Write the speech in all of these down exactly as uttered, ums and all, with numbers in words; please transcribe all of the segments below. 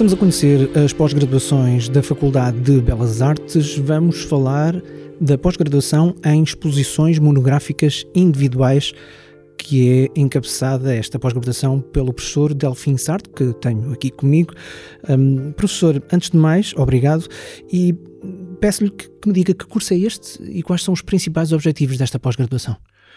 Estamos a conhecer as pós-graduações da Faculdade de Belas Artes. Vamos falar da pós-graduação em exposições monográficas individuais, que é encabeçada esta pós-graduação pelo professor Delfim Sarto, que tenho aqui comigo. Um, professor, antes de mais, obrigado, e peço-lhe que, que me diga que curso é este e quais são os principais objetivos desta pós-graduação.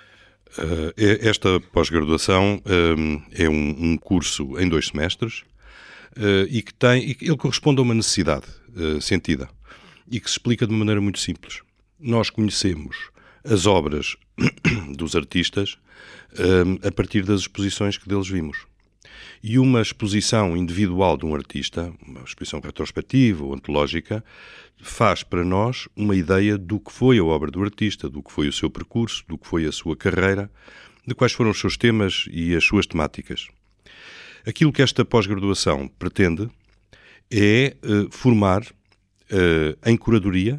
Uh, esta pós-graduação um, é um, um curso em dois semestres uh, e que tem, e ele corresponde a uma necessidade uh, sentida e que se explica de uma maneira muito simples. Nós conhecemos as obras dos artistas um, a partir das exposições que deles vimos. E uma exposição individual de um artista, uma exposição retrospectiva ou antológica, faz para nós uma ideia do que foi a obra do artista, do que foi o seu percurso, do que foi a sua carreira, de quais foram os seus temas e as suas temáticas. Aquilo que esta pós-graduação pretende é uh, formar uh, em curadoria,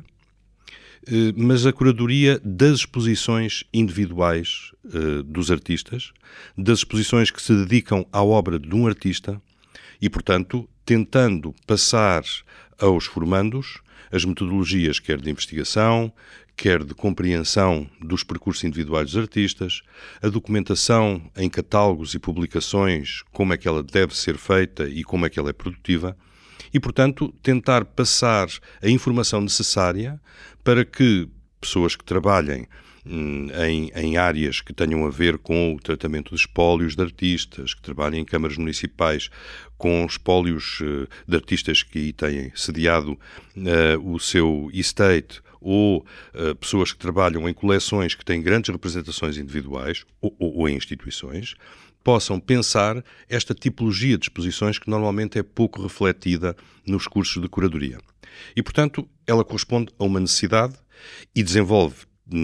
uh, mas a curadoria das exposições individuais uh, dos artistas, das exposições que se dedicam à obra de um artista e, portanto, tentando passar aos formandos as metodologias quer de investigação, quer de compreensão dos percursos individuais dos artistas, a documentação em catálogos e publicações, como é que ela deve ser feita e como é que ela é produtiva, e, portanto, tentar passar a informação necessária para que pessoas que trabalhem Em, em áreas que tenham a ver com o tratamento de espólios de artistas, que trabalhem em câmaras municipais com espólios uh, de artistas que aí têm sediado uh, o seu estate, ou uh, pessoas que trabalham em coleções que têm grandes representações individuais ou, ou, ou em instituições, possam pensar esta tipologia de exposições que normalmente é pouco refletida nos cursos de curadoria. E, portanto, ela corresponde a uma necessidade e desenvolve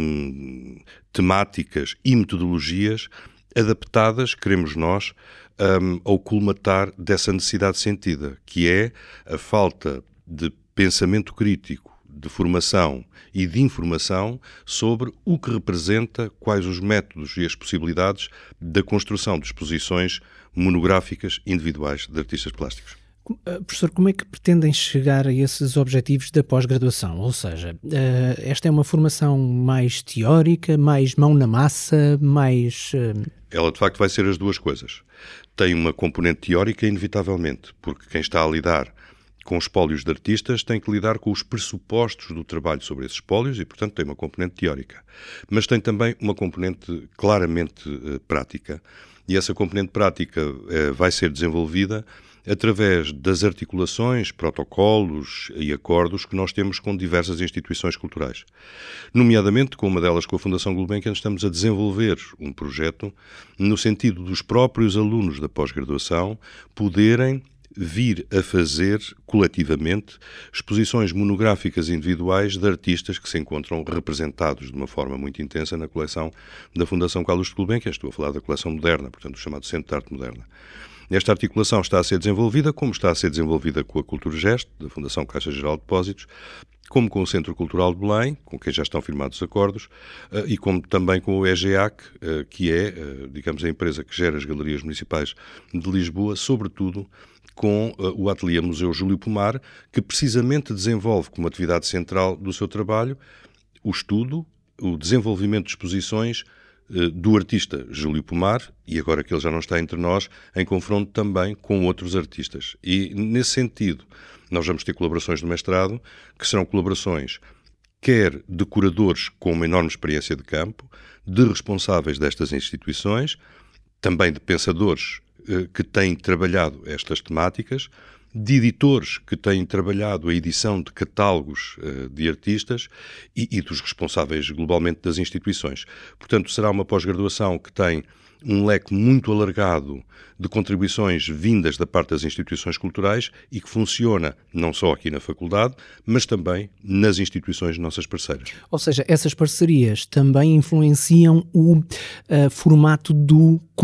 temáticas e metodologias adaptadas, queremos nós, um, ao colmatar dessa necessidade sentida, que é a falta de pensamento crítico, de formação e de informação sobre o que representa, quais os métodos e as possibilidades da construção de exposições monográficas individuais de artistas plásticos. Professor, como é que pretendem chegar a esses objetivos da pós-graduação? Ou seja, esta é uma formação mais teórica, mais mão na massa, mais... Ela, de facto, vai ser as duas coisas. Tem uma componente teórica, inevitavelmente, porque quem está a lidar com espólios de artistas tem que lidar com os pressupostos do trabalho sobre esses espólios e, portanto, tem uma componente teórica. Mas tem também uma componente claramente uh, prática. E essa componente prática uh, vai ser desenvolvida através das articulações, protocolos e acordos que nós temos com diversas instituições culturais. Nomeadamente, com uma delas, com a Fundação Gulbenkian, estamos a desenvolver um projeto no sentido dos próprios alunos da pós-graduação poderem vir a fazer, coletivamente, exposições monográficas individuais de artistas que se encontram representados de uma forma muito intensa na coleção da Fundação Carlos de Gulbenkian. Estou a falar da coleção moderna, portanto, o chamado Centro de Arte Moderna. Esta articulação está a ser desenvolvida, como está a ser desenvolvida com a Cultura Gesto, da Fundação Caixa Geral de Depósitos, como com o Centro Cultural de Belém, com quem já estão firmados acordos, e como também com o E G A C, que é, digamos, a empresa que gera as galerias municipais de Lisboa, sobretudo com o Ateliê Museu Júlio Pomar, que precisamente desenvolve como atividade central do seu trabalho o estudo, o desenvolvimento de exposições do artista Júlio Pomar, e agora que ele já não está entre nós, em confronto também com outros artistas. E, nesse sentido, nós vamos ter colaborações do mestrado, que serão colaborações quer de curadores com uma enorme experiência de campo, de responsáveis destas instituições, também de pensadores eh, que têm trabalhado estas temáticas, de editores que têm trabalhado a edição de catálogos uh, de artistas e, e dos responsáveis globalmente das instituições. Portanto, será uma pós-graduação que tem um leque muito alargado de contribuições vindas da parte das instituições culturais e que funciona não só aqui na faculdade, mas também nas instituições nossas parceiras. Ou seja, essas parcerias também influenciam o uh, formato do curso.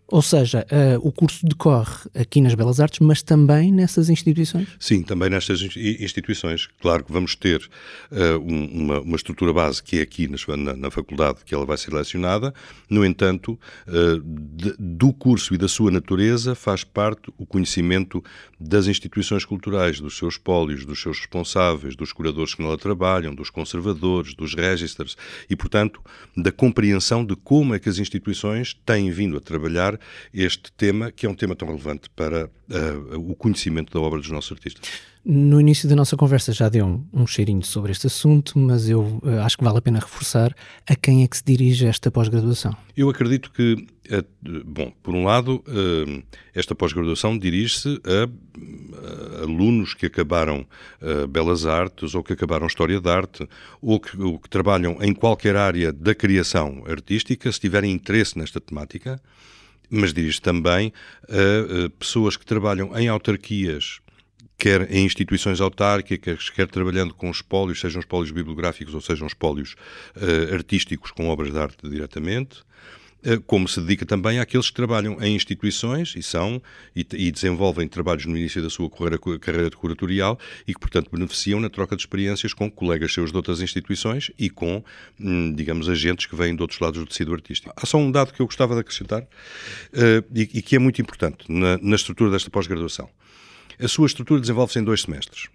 Ou seja, uh, o curso decorre aqui nas Belas Artes, mas também nessas instituições? Sim, também nestas instituições. Claro que vamos ter uh, uma, uma estrutura base que é aqui na, na faculdade, que ela vai ser lecionada. No entanto, uh, de, do curso e da sua natureza faz parte o conhecimento das instituições culturais, dos seus espólios, dos seus responsáveis, dos curadores que nela trabalham, dos conservadores, dos registers e, portanto, da compreensão de como é que as instituições têm vindo a trabalhar este tema, que é um tema tão relevante para uh, o conhecimento da obra dos nossos artistas. No início da nossa conversa já deu um, um cheirinho sobre este assunto, mas eu uh, acho que vale a pena reforçar a quem é que se dirige esta pós-graduação. Eu acredito que, uh, bom, por um lado, uh, esta pós-graduação dirige-se a, a alunos que acabaram uh, Belas Artes ou que acabaram História da Arte ou que, ou que trabalham em qualquer área da criação artística, se tiverem interesse nesta temática, mas dirige também a, a pessoas que trabalham em autarquias, quer em instituições autárquicas, quer trabalhando com espólios, sejam espólios bibliográficos ou sejam espólios uh, artísticos com obras de arte diretamente, uh, como se dedica também àqueles que trabalham em instituições e são e, e desenvolvem trabalhos no início da sua carreira, carreira curatorial e que, portanto, beneficiam na troca de experiências com colegas seus de outras instituições e com, hum, digamos, agentes que vêm de outros lados do tecido artístico. Há só um dado que eu gostava de acrescentar uh, e, e que é muito importante na, na estrutura desta pós-graduação. A sua estrutura desenvolve-se em dois semestres.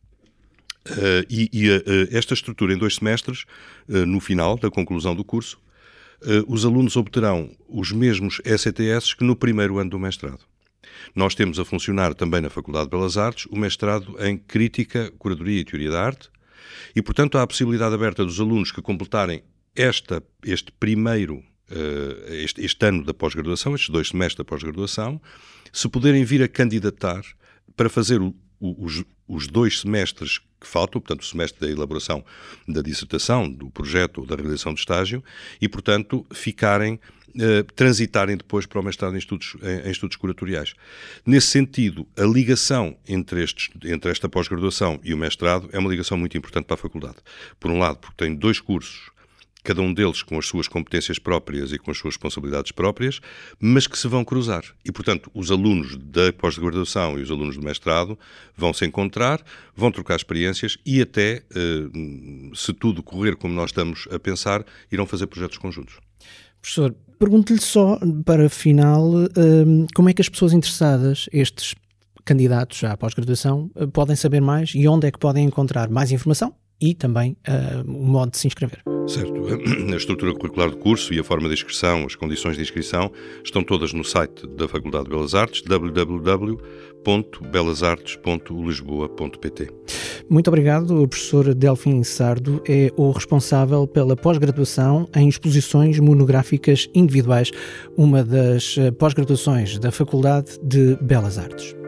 Uh, e e uh, esta estrutura em dois semestres, uh, no final da conclusão do curso, uh, os alunos obterão os mesmos E C T S que no primeiro ano do mestrado. Nós temos a funcionar também na Faculdade de Belas Artes o mestrado em Crítica, Curadoria e Teoria da Arte e, portanto, há a possibilidade aberta dos alunos que completarem esta, este primeiro, uh, este, este ano da pós-graduação, estes dois semestres da pós-graduação, se poderem vir a candidatar para fazer o, o, os, os dois semestres que faltam, portanto, o semestre da elaboração da dissertação, do projeto ou da realização do estágio, e, portanto, ficarem, eh, transitarem depois para o mestrado em estudos, em, em estudos curatoriais. Nesse sentido, a ligação entre, estes, entre esta pós-graduação e o mestrado é uma ligação muito importante para a faculdade. Por um lado, porque tem dois cursos, cada um deles com as suas competências próprias e com as suas responsabilidades próprias, mas que se vão cruzar. E, portanto, os alunos da pós-graduação e os alunos do mestrado vão se encontrar, vão trocar experiências e até, se tudo correr como nós estamos a pensar, irão fazer projetos conjuntos. Professor, pergunto-lhe só, para final, como é que as pessoas interessadas, estes candidatos à pós-graduação, podem saber mais e onde é que podem encontrar mais informação? E também uh, o modo de se inscrever. Certo. A estrutura curricular do curso e a forma de inscrição, as condições de inscrição, estão todas no site da Faculdade de Belas Artes, w w w ponto belas artes ponto lisboa ponto p t. Muito obrigado. O professor Delfim Sardo é o responsável pela pós-graduação em exposições monográficas individuais, uma das pós-graduações da Faculdade de Belas Artes.